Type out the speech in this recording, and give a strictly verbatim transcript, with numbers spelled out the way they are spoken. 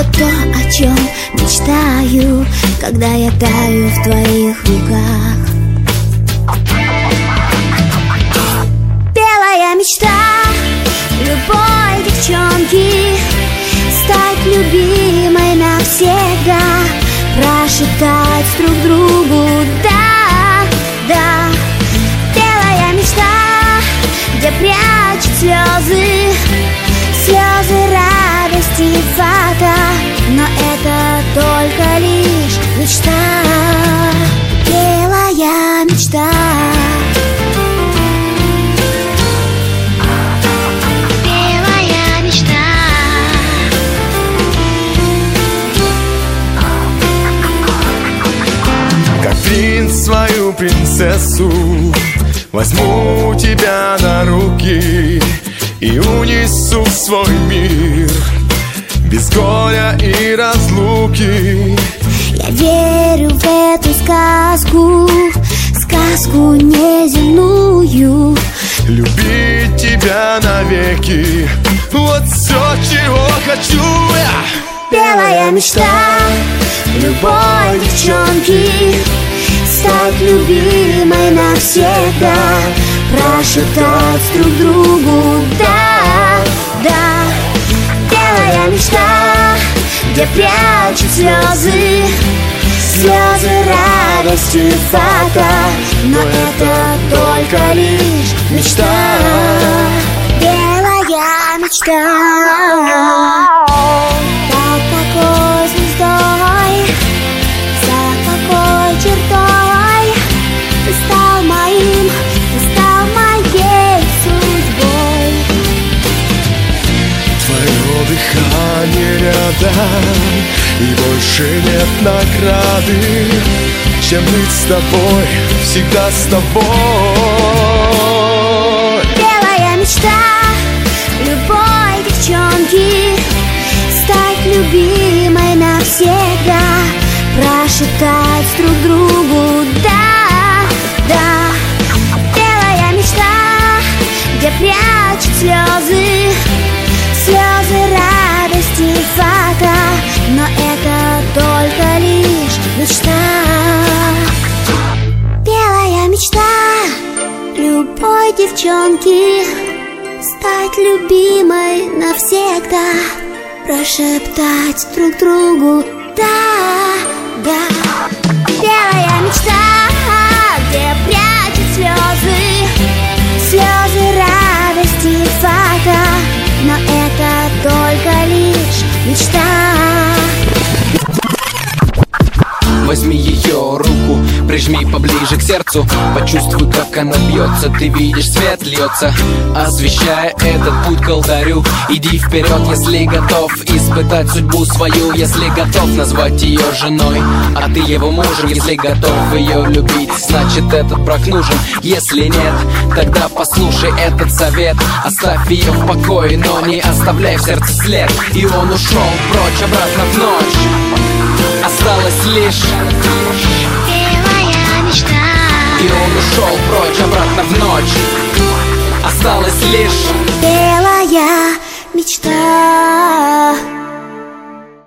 Вот то, о чем мечтаю, когда я таю в твоих руках. Белая мечта любой девчонки — стать любимой навсегда, прошептать друг другу «да, да». Белая мечта, где прячут слезы, слезы радости и фата, но это только лишь мечта. Белая мечта. Белая мечта. Как принц свою принцессу возьму тебя на руки и унесу в свой мир без горя и разлуки. Я верю в эту сказку, сказку неземную. Любить тебя навеки, вот все, чего хочу я. Белая мечта любой девчонки — стать любимой навсегда, прошептать друг другу «да, да». Белая мечта, где прячут слезы, слезы радости и фата, но это только лишь мечта. Белая мечта. Под какой звездой, за какой чертой ты стал моим, ты стал моей судьбой. Твое дыхание рядом, и больше нет награды, чем быть с тобой, всегда с тобой. Белая мечта любой девчонки — стать любимой навсегда, прошептать друг другу «да, да». Белая мечта, где прячут слезы, слезы радости и фата, но это только лишь мечта. Белая мечта любой девчонки — стать любимой навсегда, прошептать друг другу «да, да». Белая мечта, где прячут слезы, слезы радости и фата, но это только лишь мечта. Возьми ее руку, прижми поближе к сердцу, почувствуй, как она бьется. Ты видишь, свет льется, освещая этот путь к алтарю. Иди вперед, если готов испытать судьбу свою, если готов назвать ее женой, а ты его мужем. Если готов ее любить, значит этот брак нужен. Если нет, тогда послушай этот совет. Оставь ее в покое, но не оставляй в сердце след. И он ушел прочь, обратно в ночь. Осталось лишь белая мечта. И он ушел прочь, обратно в ночь. Осталось лишь белая мечта.